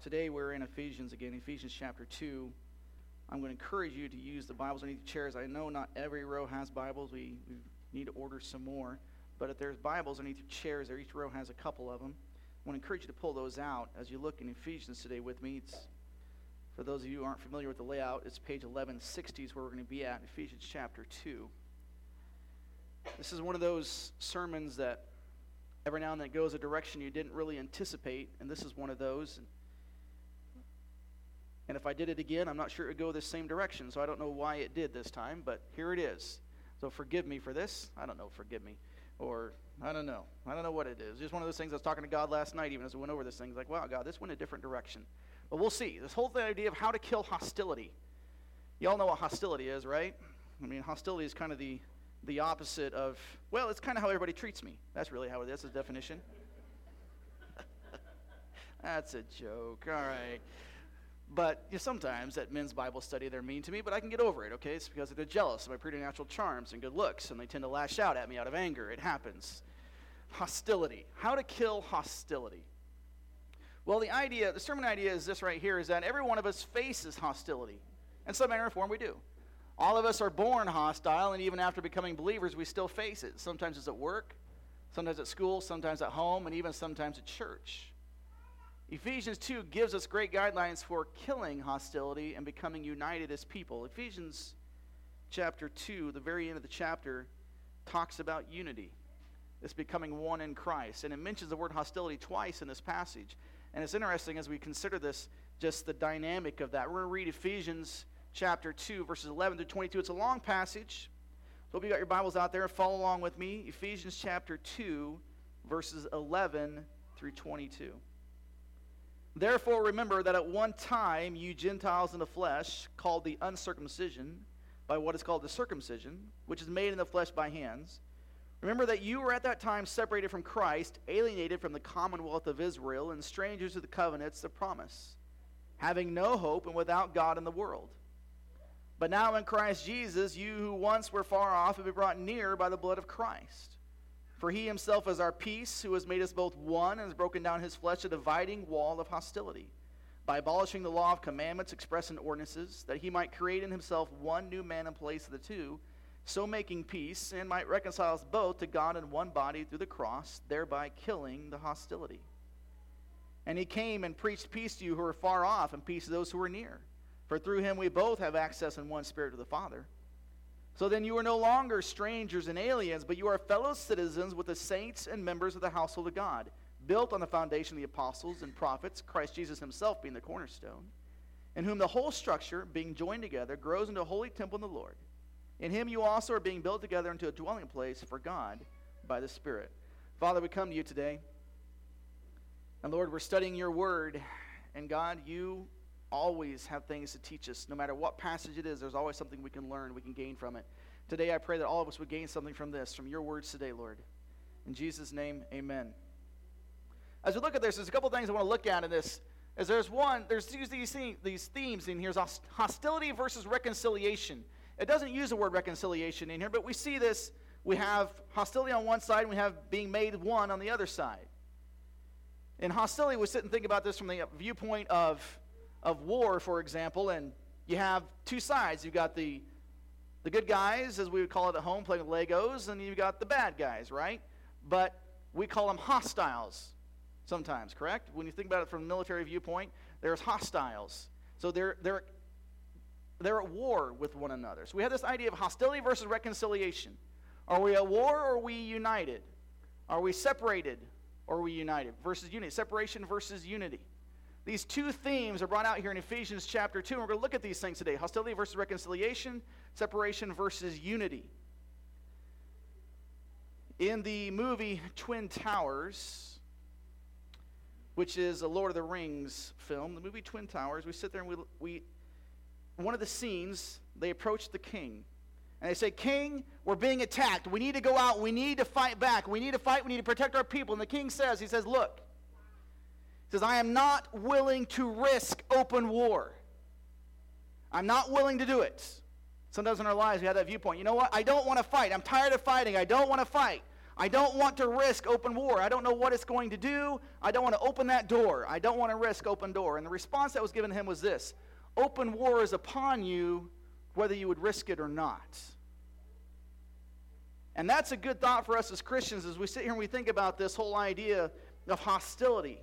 Today we're in Ephesians again, Ephesians chapter 2. I'm going to encourage you to use the Bibles underneath the chairs. I know not every row has Bibles. We need to order some more. But if there's Bibles underneath your chairs there, each row has a couple of them. I want to encourage you to pull those out as you look in Ephesians today with me. For those of you who aren't familiar with the layout, it's page 1160 is where we're going to be at, Ephesians chapter 2. This is one of those sermons that every now and then goes a direction you didn't really anticipate, and this is one of those. And if I did it again, I'm not sure it would go the same direction, so I don't know why it did this time, but here it is. So forgive me for this. I don't know, forgive me. Or, I don't know. I don't know what it is. Just one of those things. I was talking to God last night, even as we went over this thing. Like, wow, God, this went a different direction. But we'll see. This whole idea of how to kill hostility. You all know what hostility is, right? I mean, hostility is kind of the opposite of, well, it's kind of how everybody treats me. That's really how it is, the definition. That's a joke. All right. But sometimes at men's Bible study, they're mean to me, but I can get over it, okay? It's because they're jealous of my preternatural charms and good looks, and they tend to lash out at me out of anger. It happens. Hostility. How to kill hostility. Well, the sermon idea is this right here, is that every one of us faces hostility. In some manner or form, we do. All of us are born hostile, and even after becoming believers, we still face it. Sometimes it's at work, sometimes at school, sometimes at home, and even sometimes at church. Ephesians 2 gives us great guidelines for killing hostility and becoming united as people. Ephesians chapter 2, the very end of the chapter, talks about unity. It's becoming one in Christ. And it mentions the word hostility twice in this passage. And it's interesting as we consider this, just the dynamic of that. We're going to read Ephesians chapter 2, verses 11 to 22. It's a long passage. So hope you got your Bibles out there. Follow along with me. Ephesians chapter 2, verses 11 through 22. Therefore, remember that at one time you Gentiles in the flesh, called the uncircumcision, by what is called the circumcision, which is made in the flesh by hands. Remember that you were at that time separated from Christ, alienated from the commonwealth of Israel, and strangers to the covenants of promise, having no hope and without God in the world. But now in Christ Jesus, you who once were far off have been brought near by the blood of Christ. For he himself is our peace, who has made us both one and has broken down his flesh a dividing wall of hostility, by abolishing the law of commandments expressed in ordinances, that he might create in himself one new man in place of the two, so making peace, and might reconcile us both to God in one body through the cross, thereby killing the hostility. And he came and preached peace to you who are far off, and peace to those who are near. For through him we both have access in one spirit to the Father. So then you are no longer strangers and aliens, but you are fellow citizens with the saints and members of the household of God, built on the foundation of the apostles and prophets, Christ Jesus himself being the cornerstone, in whom the whole structure, being joined together, grows into a holy temple in the Lord. In him you also are being built together into a dwelling place for God by the Spirit. Father, we come to you today. And Lord, we're studying your word. And God, you always have things to teach us. No matter what passage it is, there's always something we can learn, we can gain from it. Today I pray that all of us would gain something from this, from your words today, Lord. In Jesus' name, amen. As we look at this, there's a couple things I want to look at in this. As there's these themes in here, hostility versus reconciliation. It doesn't use the word reconciliation in here, but we see this. We have hostility on one side, and we have being made one on the other side. In hostility, we sit and think about this from the viewpoint of war, for example, and you have two sides. You've got the good guys, as we would call it at home, playing with Legos, and you've got the bad guys, right? But we call them hostiles sometimes, correct? When you think about it from a military viewpoint, there's hostiles. So they're at war with one another. So we have this idea of hostility versus reconciliation. Are we at war or are we united? Are we separated or are we united? Versus unity. Separation versus unity. These two themes are brought out here in Ephesians chapter 2, and we're going to look at these things today. Hostility versus reconciliation, separation versus unity. In the movie Twin Towers, which is a Lord of the Rings film, the movie Twin Towers, we sit there and we one of the scenes, they approach the king. And they say, King, we're being attacked. We need to go out. We need to fight back. We need to fight. We need to protect our people. And the king says, look, he says, I am not willing to risk open war. I'm not willing to do it. Sometimes in our lives we have that viewpoint. You know what? I don't want to fight. I'm tired of fighting. I don't want to fight. I don't want to risk open war. I don't know what it's going to do. I don't want to open that door. I don't want to risk open door. And the response that was given to him was this: open war is upon you, whether you would risk it or not. And that's a good thought for us as Christians as we sit here and we think about this whole idea of hostility.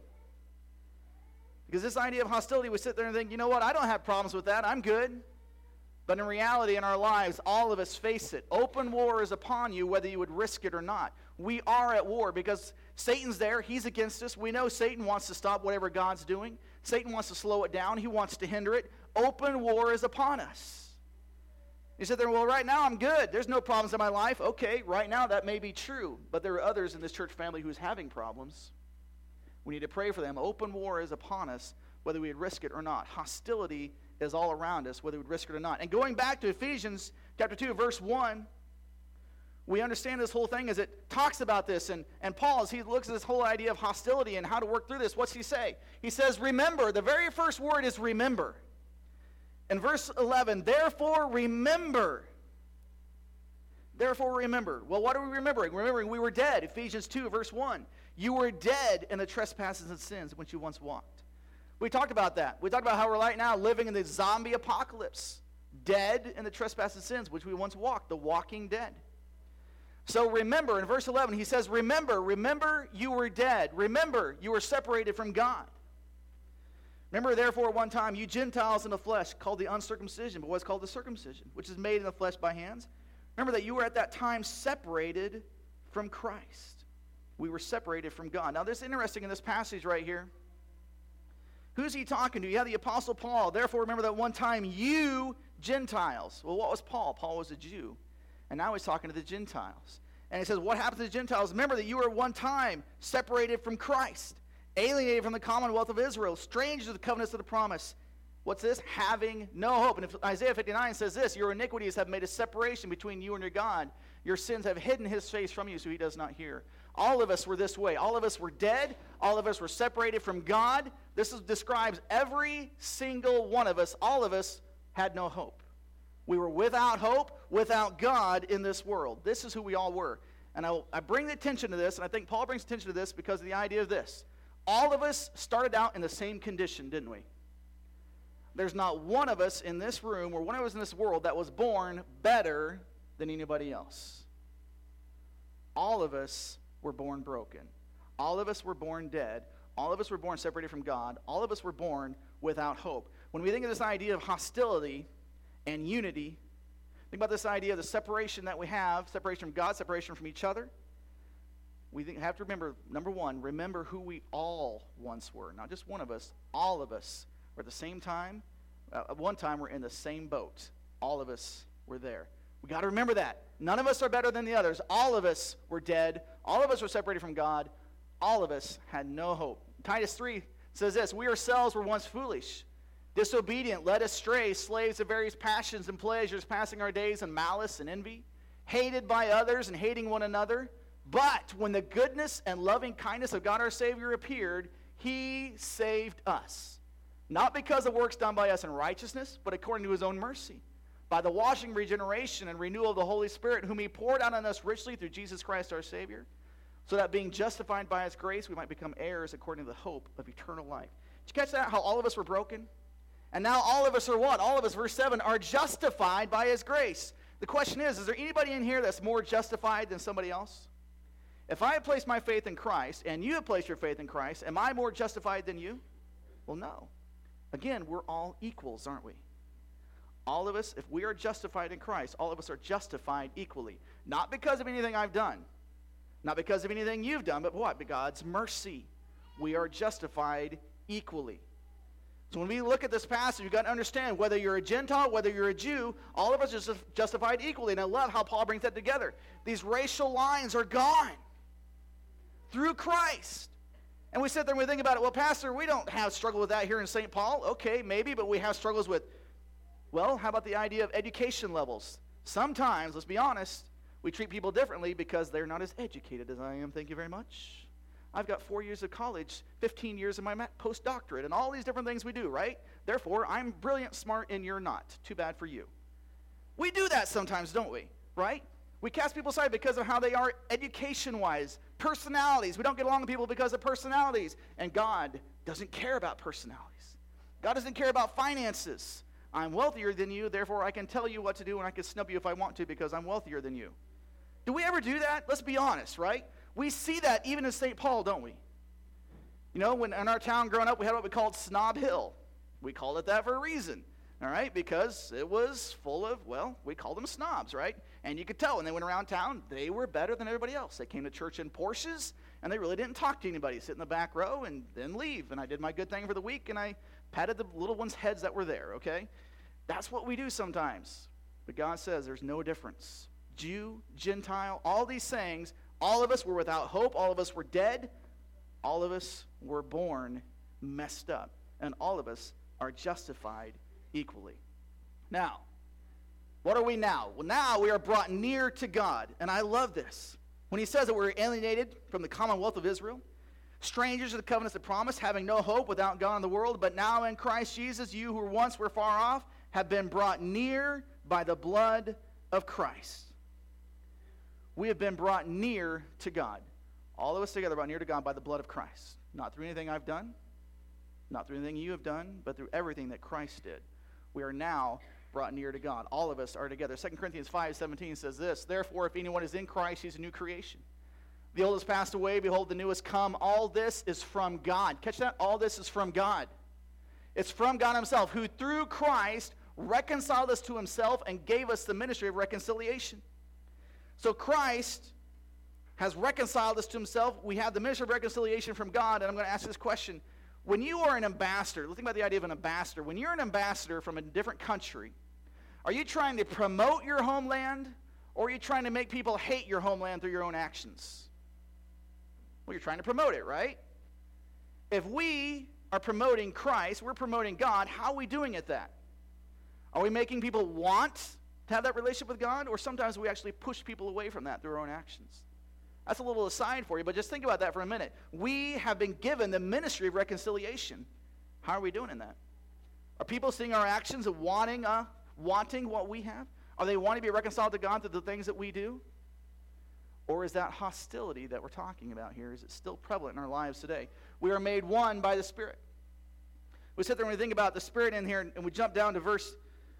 Because this idea of hostility, we sit there and think, you know what, I don't have problems with that. I'm good. But in reality, in our lives, all of us face it. Open war is upon you, whether you would risk it or not. We are at war because Satan's there. He's against us. We know Satan wants to stop whatever God's doing. Satan wants to slow it down. He wants to hinder it. Open war is upon us. You sit there, well, right now I'm good. There's no problems in my life. Okay, right now that may be true. But there are others in this church family who's having problems. We need to pray for them. Open war is upon us, whether we would risk it or not. Hostility is all around us, whether we would risk it or not. And going back to Ephesians chapter 2, verse 1, we understand this whole thing as it talks about this. And Paul, as he looks at this whole idea of hostility and how to work through this, what's he say? He says, remember. The very first word is remember. In verse 11, therefore remember. Therefore remember. Well, what are we remembering? Remembering we were dead. Ephesians 2, verse 1. You were dead in the trespasses and sins in which you once walked. We talked about that. We talked about how we're right now living in the zombie apocalypse. Dead in the trespasses and sins which we once walked. The walking dead. So remember, in verse 11, he says, remember you were dead. Remember you were separated from God. Remember, therefore, at one time, you Gentiles in the flesh, called the uncircumcision, but what's called the circumcision, which is made in the flesh by hands. Remember that you were at that time separated from Christ. We were separated from God. Now, this is interesting in this passage right here. Who's he talking to? You have the Apostle Paul. Therefore, remember that one time, you Gentiles. Well, what was Paul? Paul was a Jew. And now he's talking to the Gentiles. And he says, what happened to the Gentiles? Remember that you were at one time separated from Christ, alienated from the commonwealth of Israel, strangers to the covenants of the promise. What's this? Having no hope. And if Isaiah 59 says this, your iniquities have made a separation between you and your God. Your sins have hidden his face from you so he does not hear. All of us were this way. All of us were dead. All of us were separated from God. This describes every single one of us. All of us had no hope. We were without hope, without God in this world. This is who we all were. And I bring the attention to this, and I think Paul brings attention to this because of the idea of this. All of us started out in the same condition, didn't we? There's not one of us in this room or one of us in this world that was born better than anybody else. All of us were born broken. All of us were born dead. All of us were born separated from God. All of us were born without hope. When we think of this idea of hostility and unity, think about this idea of the separation that we have, separation from God, separation from each other. We have to remember, number one, remember who we all once were. Not just one of us, all of us were at the same time. At one time, we're in the same boat. All of us were there. We got to remember that. None of us are better than the others. All of us were dead. All of us were separated from God. All of us had no hope. Titus 3 says this, we ourselves were once foolish, disobedient, led astray, slaves of various passions and pleasures, passing our days in malice and envy, hated by others and hating one another. But when the goodness and loving kindness of God our Savior appeared, he saved us. Not because of works done by us in righteousness, but according to his own mercy. By the washing, regeneration, and renewal of the Holy Spirit, whom he poured out on us richly through Jesus Christ our Savior, so that being justified by his grace, we might become heirs according to the hope of eternal life. Did you catch that? How all of us were broken? And now all of us are what? All of us, verse 7, are justified by his grace. The question is there anybody in here that's more justified than somebody else? If I have placed my faith in Christ, and you have placed your faith in Christ, am I more justified than you? Well, no. Again, we're all equals, aren't we? All of us, if we are justified in Christ, all of us are justified equally. Not because of anything I've done. Not because of anything you've done, but what? By God's mercy. We are justified equally. So when we look at this passage, you've got to understand whether you're a Gentile, whether you're a Jew, all of us are justified equally. And I love how Paul brings that together. These racial lines are gone through Christ. And we sit there and we think about it, well, Pastor, we don't have struggle with that here in St. Paul. Okay, maybe, but we have struggles with, well, how about the idea of education levels? Sometimes, let's be honest, we treat people differently because they're not as educated as I am. Thank you very much. I've got 4 years of college, 15 years of my postdoctorate, and all these different things we do, right? Therefore, I'm brilliant, smart, and you're not. Too bad for you. We do that sometimes, don't we? Right? We cast people aside because of how they are education-wise, personalities. We don't get along with people because of personalities. And God doesn't care about personalities. God doesn't care about finances. I'm wealthier than you, therefore I can tell you what to do and I can snub you if I want to because I'm wealthier than you. Do we ever do that? Let's be honest, right? We see that even in St. Paul, don't we? You know, when in our town growing up, we had what we called Snob Hill. We called it that for a reason, all right? Because it was full of, well, we called them snobs, right? And you could tell when they went around town, they were better than everybody else. They came to church in Porsches, and they really didn't talk to anybody. Sit in the back row and then leave. And I did my good thing for the week, and I patted the little ones' heads that were there, okay? That's what we do sometimes. But God says there's no difference. Jew, Gentile, all these sayings, all of us were without hope. All of us were dead. All of us were born messed up. And all of us are justified equally. Now, what are we now? Well, now we are brought near to God. And I love this. When he says that we're alienated from the commonwealth of Israel, strangers to the covenants of promise, having no hope without God in the world, but now in Christ Jesus, you who once were far off have been brought near by the blood of Christ. We have been brought near to God. All of us together brought near to God by the blood of Christ. Not through anything I've done, not through anything you have done, but through everything that Christ did. We are now brought near to God. All of us are together. 2 Corinthians 5:17 says this, therefore, if anyone is in Christ, he's a new creation. The old has passed away, behold, the new has come. All this is from God. Catch that? All this is from God. It's from God himself, who through Christ reconciled us to himself and gave us the ministry of reconciliation. So Christ has reconciled us to himself. We have the ministry of reconciliation from God. And I'm going to ask this question. When you are an ambassador, let's think about the idea of an ambassador. When you're an ambassador from a different country, are you trying to promote your homeland, or are you trying to make people hate your homeland through your own actions? Well, you're trying to promote it, right? If we are promoting Christ, we're promoting God, how are we doing at that? Are we making people want to have that relationship with God, or sometimes we actually push people away from that through our own actions? That's a little aside for you, but just think about that for a minute. We have been given the ministry of reconciliation. How are we doing in that? Are people seeing our actions and wanting what we have? Are they wanting to be reconciled to God through the things that we do? Or is that hostility that we're talking about here, is it still prevalent in our lives today? We are made one by the Spirit. We sit there and we think about the Spirit in here, and we jump down to verse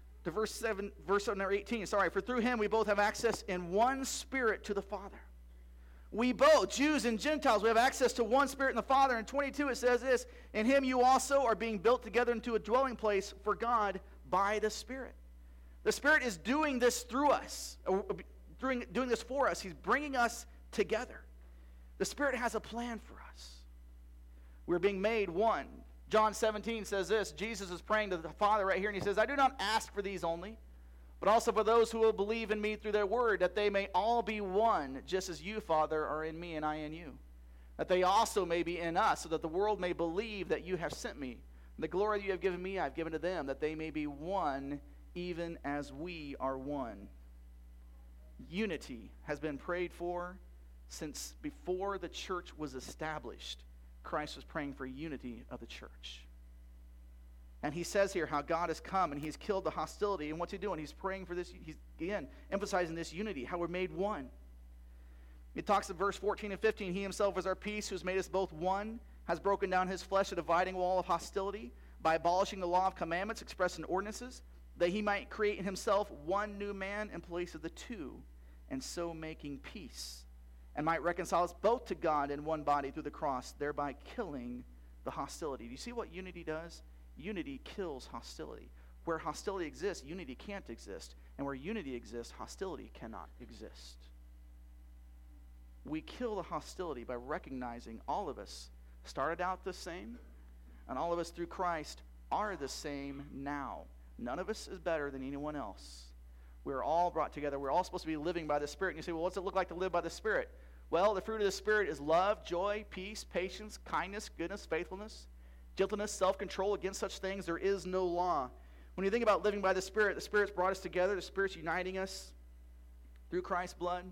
18. For through him we both have access in one Spirit to the Father. We both, Jews and Gentiles, we have access to one Spirit in the Father. In 22 it says this, in him you also are being built together into a dwelling place for God by the Spirit. The Spirit is doing this through us, doing this for us. He's bringing us together. The Spirit has a plan for us. We're being made one. John 17 says this, Jesus is praying to the Father right here, and he says, I do not ask for these only, but also for those who will believe in me through their word, that they may all be one, just as you, Father, are in me and I in you. That they also may be in us, so that the world may believe that you have sent me. And the glory that you have given me, I have given to them, that they may be one, even as we are one. Unity has been prayed for since before the church was established. Christ was praying for unity of the church. And he says here how God has come and he's killed the hostility. And what's he doing? He's praying for this. He's, again, emphasizing this unity, how we're made one. It talks in verse 14 and 15, he himself is our peace, who has made us both one, has broken down his flesh, a dividing wall of hostility, by abolishing the law of commandments expressed in ordinances, that he might create in himself one new man in place of the two, and so making peace, and might reconcile us both to God in one body through the cross, thereby killing the hostility. Do you see what unity does? Unity kills hostility. Where hostility exists, unity can't exist. And where unity exists, hostility cannot exist. We kill the hostility by recognizing all of us started out the same, and all of us through Christ are the same now. None of us is better than anyone else. We're all brought together. We're all supposed to be living by the Spirit. And you say, well, what's it look like to live by the Spirit? Well, the fruit of the Spirit is love, joy, peace, patience, kindness, goodness, faithfulness, gentleness, self-control. Against such things there is no law. When you think about living by the Spirit's brought us together. The Spirit's uniting us through Christ's blood.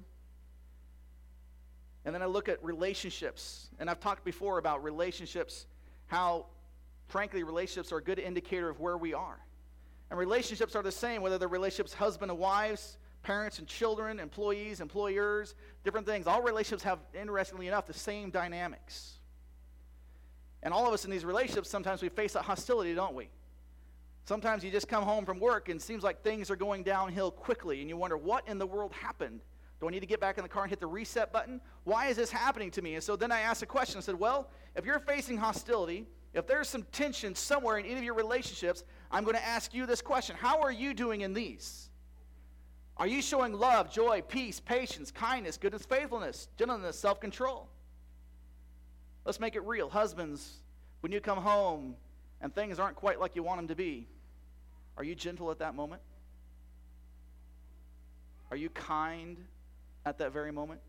And then I look at relationships. And I've talked before about relationships, how, frankly, relationships are a good indicator of where we are. And relationships are the same, whether they're relationships husband and wives, Parents and children, employees, employers, different things. All relationships have, interestingly enough, the same dynamics. And all of us in these relationships, sometimes we face that hostility, don't we? Sometimes you just come home from work and it seems like things are going downhill quickly, and you wonder, what in the world happened? Do I need to get back in the car and hit the reset button? Why is this happening to me? And so then I asked a question. I said, well, if you're facing hostility, if there's some tension somewhere in any of your relationships, I'm going to ask you this question. How are you doing in these? Are you showing love, joy, peace, patience, kindness, goodness, faithfulness, gentleness, self-control? Let's make it real. Husbands, when you come home and things aren't quite like you want them to be, are you gentle at that moment? Are you kind at that very moment?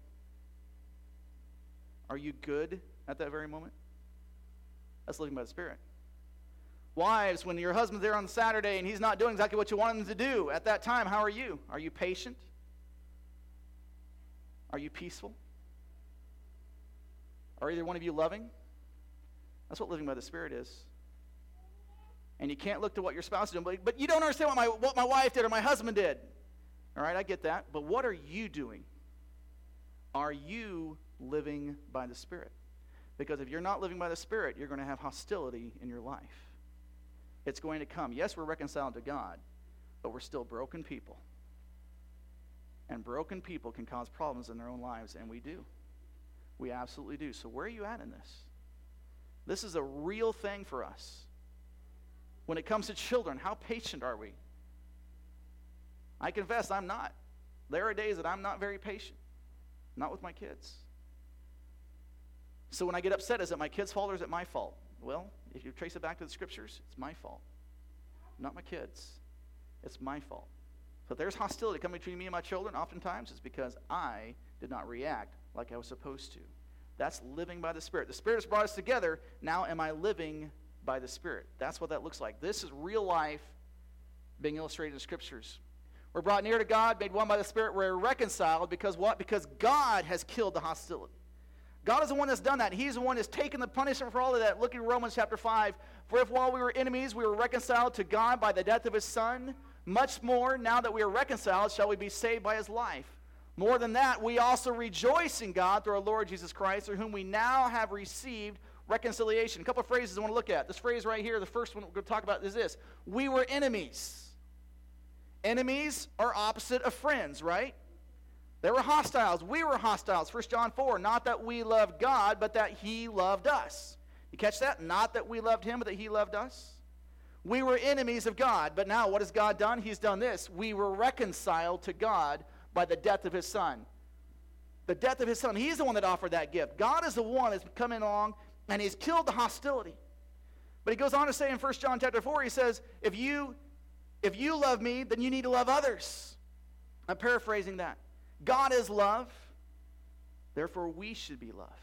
Are you good at that very moment? That's living by the Spirit. Wives, when your husband's there on Saturday and he's not doing exactly what you want him to do, at that time, how are you? Are you patient? Are you peaceful? Are either one of you loving? That's what living by the Spirit is. And you can't look to what your spouse is doing, but you don't understand what my wife did or my husband did. All right, I get that. But what are you doing? Are you living by the Spirit? Because if you're not living by the Spirit, you're going to have hostility in your life. It's going to come. Yes, we're reconciled to God, but we're still broken people. And broken people can cause problems in their own lives, and we do. We absolutely do. So where are you at in this? This is a real thing for us. When it comes to children, how patient are we? I confess I'm not. There are days that I'm not very patient. Not with my kids. So when I get upset, is it my kid's fault or is it my fault? Well, if you trace it back to the Scriptures, it's my fault. Not my kids. It's my fault. So if there's hostility coming between me and my children, oftentimes it's because I did not react like I was supposed to. That's living by the Spirit. The Spirit has brought us together. Now am I living by the Spirit? That's what that looks like. This is real life being illustrated in Scriptures. We're brought near to God, made one by the Spirit. We're reconciled because what? Because God has killed the hostility. God is the one that's done that. He's the one that's taken the punishment for all of that. Look at Romans chapter 5. For if while we were enemies, we were reconciled to God by the death of his Son, much more, now that we are reconciled, shall we be saved by his life. More than that, we also rejoice in God through our Lord Jesus Christ, through whom we now have received reconciliation. A couple of phrases I want to look at. This phrase right here, the first one we're going to talk about is this. We were enemies. Enemies are opposite of friends, right? They were hostiles. We were hostiles. 1 John 4, not that we loved God, but that he loved us. You catch that? Not that we loved him, but that he loved us. We were enemies of God, but now what has God done? He's done this. We were reconciled to God by the death of his Son. The death of his Son. He's the one that offered that gift. God is the one that's coming along, and he's killed the hostility. But he goes on to say in 1 John chapter 4, he says, if you love me, then you need to love others. I'm paraphrasing that. God is love, therefore we should be love.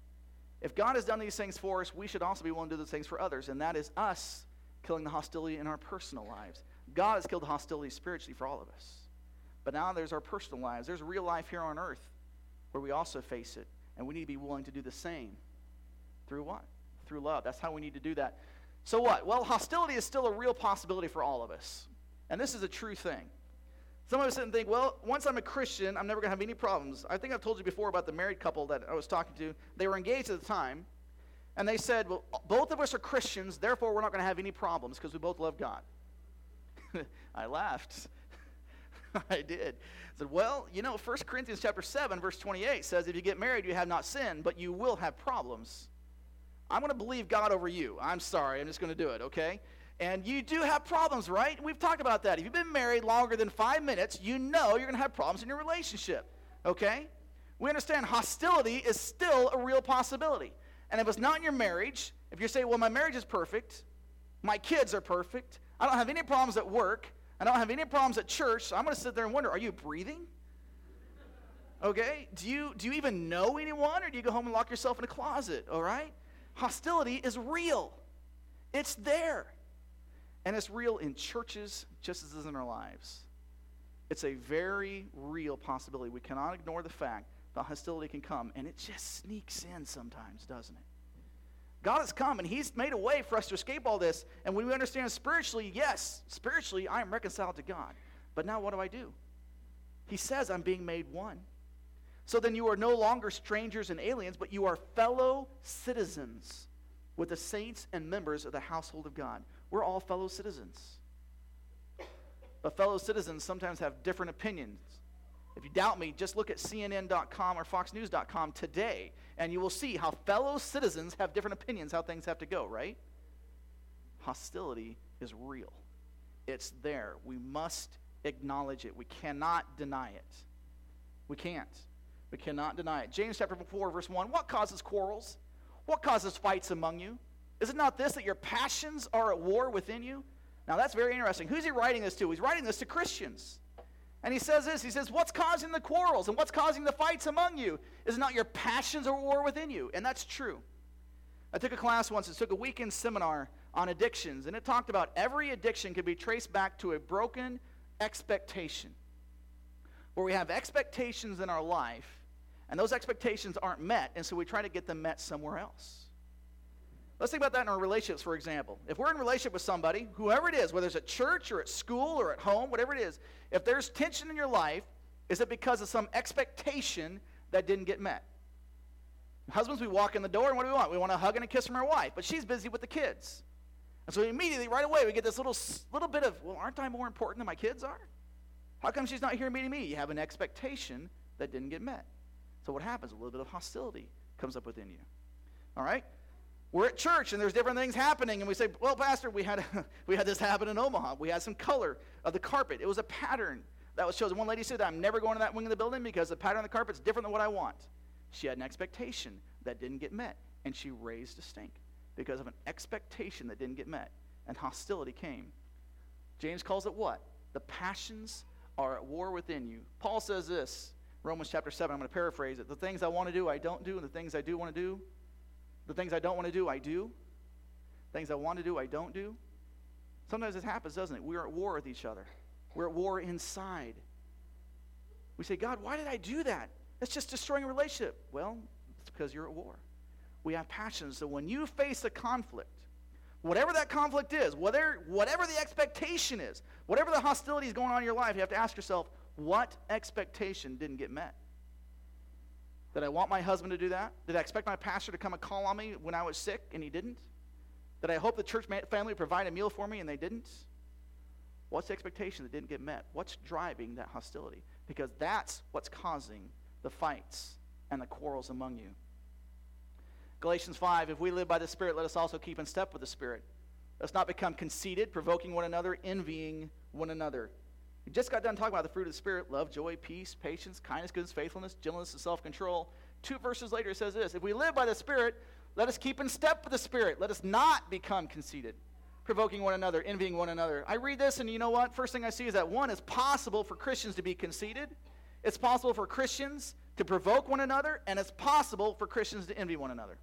If God has done these things for us, we should also be willing to do those things for others, and that is us killing the hostility in our personal lives. God has killed the hostility spiritually for all of us. But now there's our personal lives. There's real life here on earth where we also face it, and we need to be willing to do the same. Through what? Through love. That's how we need to do that. So what? Well, hostility is still a real possibility for all of us, and this is a true thing. Some of us sit and think, well, once I'm a Christian, I'm never going to have any problems. I think I've told you before about the married couple that I was talking to. They were engaged at the time, and they said, well, both of us are Christians, therefore we're not going to have any problems because we both love God. I laughed. I did. I said, well, 1 Corinthians chapter 7, verse 28 says, if you get married, you have not sinned, but you will have problems. I'm going to believe God over you. I'm sorry. I'm just going to do it, okay? And you do have problems, right? We've talked about that. If you've been married longer than 5 minutes, you know you're going to have problems in your relationship, okay? We understand hostility is still a real possibility. And if it's not in your marriage, if you say, well, my marriage is perfect, my kids are perfect, I don't have any problems at work, I don't have any problems at church, so I'm going to sit there and wonder, are you breathing? Okay? Do you even know anyone, or do you go home and lock yourself in a closet, all right? Hostility is real. It's there. And it's real in churches just as it is in our lives. It's a very real possibility. We cannot ignore the fact that hostility can come, and it just sneaks in sometimes, doesn't it? God has come, and he's made a way for us to escape all this. And when we understand spiritually, yes, spiritually, I am reconciled to God. But now what do I do? He says, I'm being made one. So then you are no longer strangers and aliens, but you are fellow citizens with the saints and members of the household of God. We're all fellow citizens. But fellow citizens sometimes have different opinions. If you doubt me, just look at CNN.com or FoxNews.com today, and you will see how fellow citizens have different opinions how things have to go, right? Hostility is real. It's there. We must acknowledge it. We cannot deny it. We can't. We cannot deny it. James chapter 4, verse 1, what causes quarrels? What causes fights among you? Is it not this, that your passions are at war within you? Now that's very interesting. Who's he writing this to? He's writing this to Christians. And he says this, he says, what's causing the quarrels and what's causing the fights among you? Is it not your passions at war within you? And that's true. I took a class once, it took a weekend seminar on addictions, and it talked about every addiction can be traced back to a broken expectation. Where we have expectations in our life, and those expectations aren't met, and so we try to get them met somewhere else. Let's think about that in our relationships, for example. If we're in a relationship with somebody, whoever it is, whether it's at church or at school or at home, whatever it is, if there's tension in your life, is it because of some expectation that didn't get met? Husbands, we walk in the door, and what do we want? We want a hug and a kiss from our wife, but she's busy with the kids. And so immediately, right away, we get this little bit of, well, aren't I more important than my kids are? How come she's not here meeting me? You have an expectation that didn't get met. So what happens? A little bit of hostility comes up within you. All right? We're at church, and there's different things happening, and we say, well, Pastor, we had this happen in Omaha. We had some color of the carpet. It was a pattern that was chosen. One lady said, I'm never going to that wing of the building because the pattern of the carpet is different than what I want. She had an expectation that didn't get met, and she raised a stink because of an expectation that didn't get met, and hostility came. James calls it what? The passions are at war within you. Paul says this, Romans chapter 7, I'm going to paraphrase it. The things I want to do, I don't do, and the things I do want to do, the things I don't want to do, I do. Things I want to do, I don't do. Sometimes this happens, doesn't it? We're at war with each other. We're at war inside. We say, God, why did I do that? That's just destroying a relationship. Well, it's because you're at war. We have passions. So when you face a conflict, whatever that conflict is, whatever the expectation is, whatever the hostility is going on in your life, you have to ask yourself, what expectation didn't get met? Did I want my husband to do that? Did I expect my pastor to come and call on me when I was sick and he didn't? Did I hope the church family would provide a meal for me and they didn't? What's the expectation that didn't get met? What's driving that hostility? Because that's what's causing the fights and the quarrels among you. Galatians 5, if we live by the Spirit, let us also keep in step with the Spirit. Let's not become conceited, provoking one another, envying one another. We just got done talking about the fruit of the Spirit, love, joy, peace, patience, kindness, goodness, faithfulness, gentleness, and self-control. 2 verses later it says this, if we live by the Spirit, let us keep in step with the Spirit. Let us not become conceited, provoking one another, envying one another. I read this and you know what? First thing I see is that one, it's possible for Christians to be conceited. It's possible for Christians to provoke one another, and it's possible for Christians to envy one another.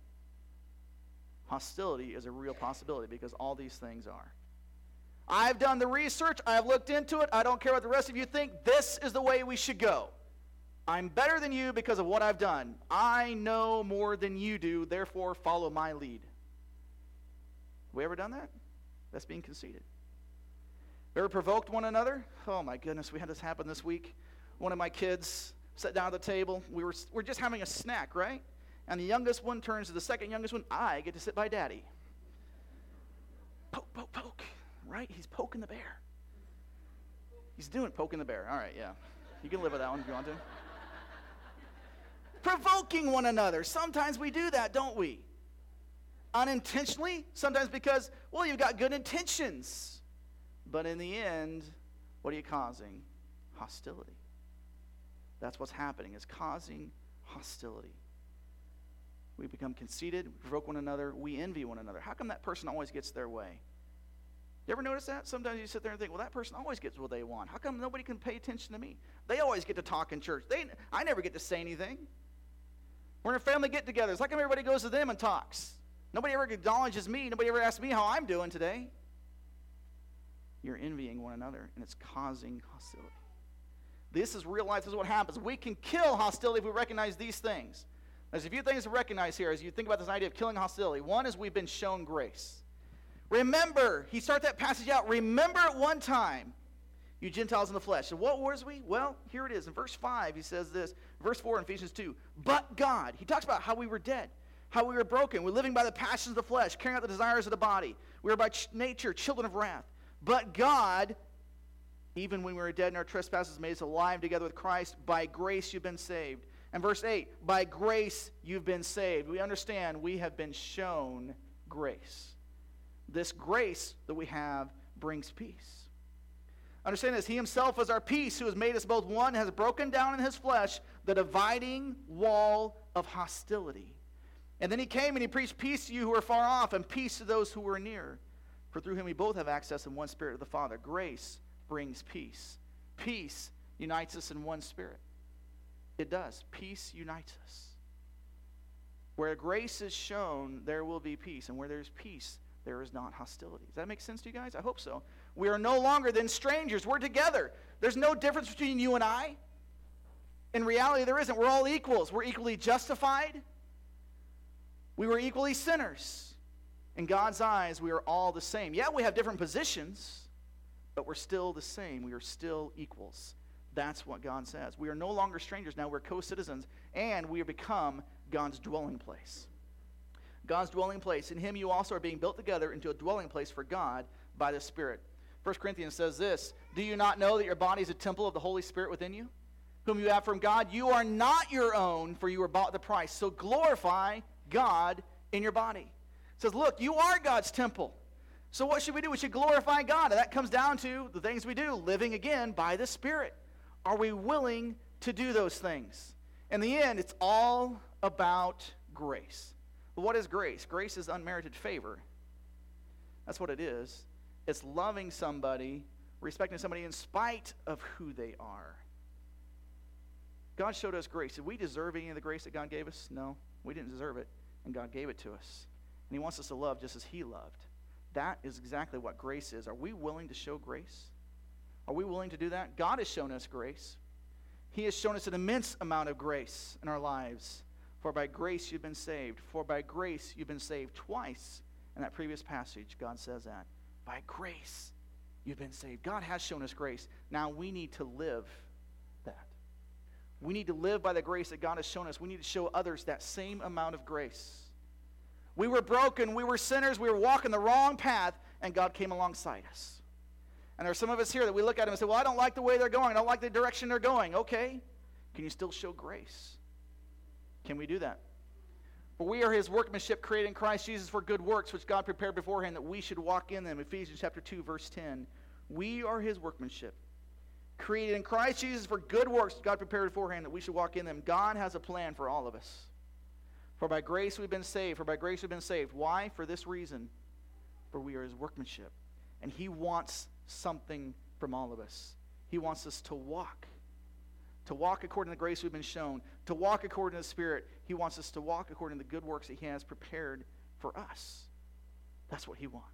Hostility is a real possibility because all these things are. I've done the research. I've looked into it. I don't care what the rest of you think. This is the way we should go. I'm better than you because of what I've done. I know more than you do, therefore follow my lead. Have we ever done that? That's being conceited. Ever provoked one another? Oh my goodness, we had this happen this week. One of my kids sat down at the table. We're just having a snack, right? And the youngest one turns to the second youngest one. I get to sit by Daddy. Poke, poke, poke. Right? He's poking the bear. He's doing poking the bear. All right, yeah. You can live with that one if you want to. Provoking one another. Sometimes we do that, don't we? Unintentionally. Sometimes because, well, you've got good intentions. But in the end, what are you causing? Hostility. That's what's happening. It's causing hostility. We become conceited, we provoke one another, we envy one another. How come that person always gets their way? You ever notice that? Sometimes you sit there and think, well, that person always gets what they want. How come nobody can pay attention to me? They always get to talk in church. I never get to say anything. We're in a family get-togethers. How come everybody goes to them and talks? Nobody ever acknowledges me. Nobody ever asks me how I'm doing today. You're envying one another, and it's causing hostility. This is real life. This is what happens. We can kill hostility if we recognize these things. There's a few things to recognize here as you think about this idea of killing hostility. One is we've been shown grace. Remember, he starts that passage out. Remember at one time, You Gentiles in the flesh. And what was we? Well, here it is. In verse 5, he says this. Verse 4 in Ephesians 2. But God. He talks about how we were dead, how we were broken. We're living by the passions of the flesh, carrying out the desires of the body. We are by nature children of wrath. But God, even when we were dead in our trespasses, made us alive together with Christ. By grace you've been saved. And verse 8. By grace you've been saved. We understand we have been shown grace. This grace that we have brings peace. Understand this, he himself is our peace, who has made us both one, has broken down in his flesh the dividing wall of hostility. And then he came and he preached peace to you who are far off, and peace to those who are near. For through him we both have access in one spirit to the Father. Grace brings peace. Peace unites us in one spirit. It does. Peace unites us. Where grace is shown, there will be peace. And where there's peace, there is not hostility. Does that make sense to you guys? I hope so. We are no longer then strangers. We're together. There's no difference between you and I. In reality, there isn't. We're all equals. We're equally justified. We were equally sinners. In God's eyes, we are all the same. Yeah, we have different positions, but we're still the same. We are still equals. That's what God says. We are no longer strangers. Now we're co-citizens, and we have become God's dwelling place. God's dwelling place. In him you also are being built together into a dwelling place for God by the Spirit. 1 Corinthians says this, do you not know that your body is a temple of the Holy Spirit within you, whom you have from God? You are not your own, for you were bought with a price. So glorify God in your body. It says, look, you are God's temple. So what should we do? We should glorify God. And that comes down to the things we do, living again by the Spirit. Are we willing to do those things? In the end, it's all about grace. But what is grace? Grace is unmerited favor. That's what it is. It's loving somebody, respecting somebody in spite of who they are. God showed us grace. Did we deserve any of the grace that God gave us? No, we didn't deserve it, and God gave it to us. And he wants us to love just as he loved. That is exactly what grace is. Are we willing to show grace? Are we willing to do that? God has shown us grace. He has shown us an immense amount of grace in our lives. For by grace you've been saved. For by grace you've been saved. Twice in that previous passage, God says that. By grace you've been saved. God has shown us grace. Now we need to live that. We need to live by the grace that God has shown us. We need to show others that same amount of grace. We were broken. We were sinners. We were walking the wrong path, and God came alongside us. And there are some of us here that we look at them and say, well, I don't like the way they're going. I don't like the direction they're going. Okay. Can you still show grace? Can we do that? For we are his workmanship created in Christ Jesus for good works, which God prepared beforehand that we should walk in them. Ephesians chapter 2, verse 10. We are his workmanship created in Christ Jesus for good works, God prepared beforehand that we should walk in them. God has a plan for all of us. For by grace we've been saved. For by grace we've been saved. Why? For this reason. For we are his workmanship. And he wants something from all of us. He wants us to walk. To walk according to the grace we've been shown. To walk according to the Spirit. He wants us to walk according to the good works that he has prepared for us. That's what he wants.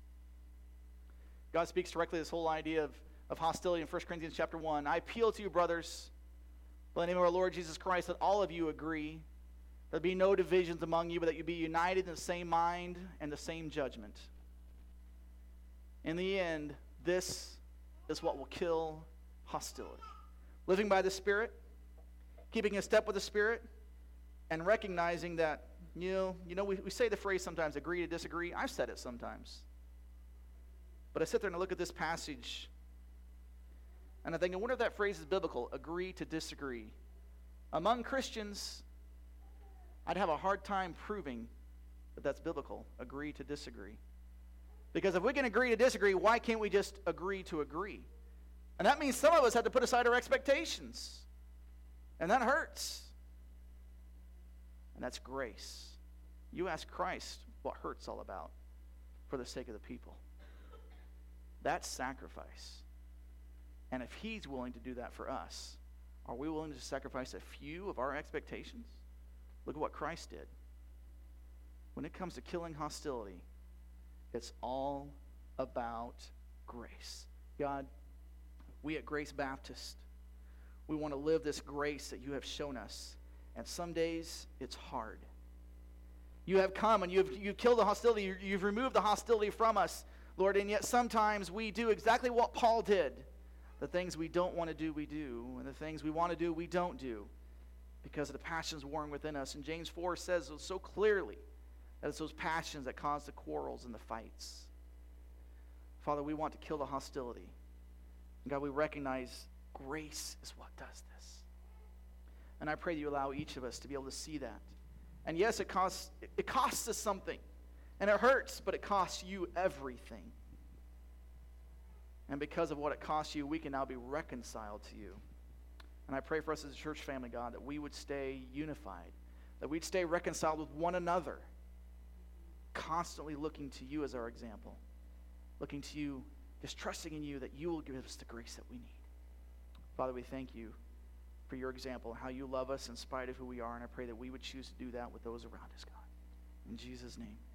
God speaks directly to this whole idea of hostility in 1 Corinthians chapter 1. I appeal to you, brothers, by the name of our Lord Jesus Christ, that all of you agree. There be no divisions among you, but that you be united in the same mind and the same judgment. In the end, this is what will kill hostility. Living by the Spirit, keeping in step with the Spirit, and recognizing that, we say the phrase sometimes, agree to disagree. I've said it sometimes. But I sit there and I look at this passage, and I think, I wonder if that phrase is biblical, agree to disagree. Among Christians, I'd have a hard time proving that that's biblical, agree to disagree. Because if we can agree to disagree, why can't we just agree to agree? And that means some of us have to put aside our expectations. And that hurts. And that's grace. You ask Christ what hurt's all about for the sake of the people. That's sacrifice. And if he's willing to do that for us, are we willing to sacrifice a few of our expectations? Look at what Christ did. When it comes to killing hostility, it's all about grace. God, we at Grace Baptist, we want to live this grace that you have shown us. And some days, it's hard. You have come and you've killed the hostility. You've removed the hostility from us, Lord. And yet sometimes we do exactly what Paul did. The things we don't want to do, we do. And the things we want to do, we don't do. Because of the passions warring within us. And James 4 says so clearly that it's those passions that cause the quarrels and the fights. Father, we want to kill the hostility. And God, we recognize grace is what does this. And I pray that you allow each of us to be able to see that. And yes, it costs us something. And it hurts, but it costs you everything. And because of what it costs you, we can now be reconciled to you. And I pray for us as a church family, God, that we would stay unified, that we'd stay reconciled with one another, constantly looking to you as our example, looking to you, just trusting in you that you will give us the grace that we need. Father, we thank you for your example, how you love us in spite of who we are, and I pray that we would choose to do that with those around us, God. In Jesus' name.